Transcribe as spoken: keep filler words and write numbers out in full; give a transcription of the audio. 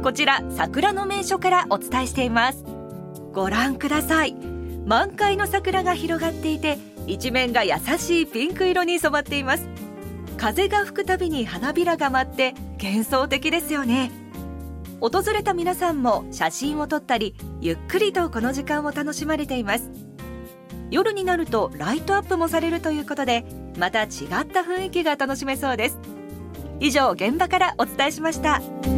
こちら桜の名所からお伝えしています。ご覧ください。満開の桜が広がっていて、一面が優しいピンク色に染まっています。風が吹くたびに花びらが舞って幻想的ですよね。訪れた皆さんも写真を撮ったり、ゆっくりとこの時間を楽しまれています。夜になるとライトアップもされるということで、また違った雰囲気が楽しめそうです。以上、現場からお伝えしました。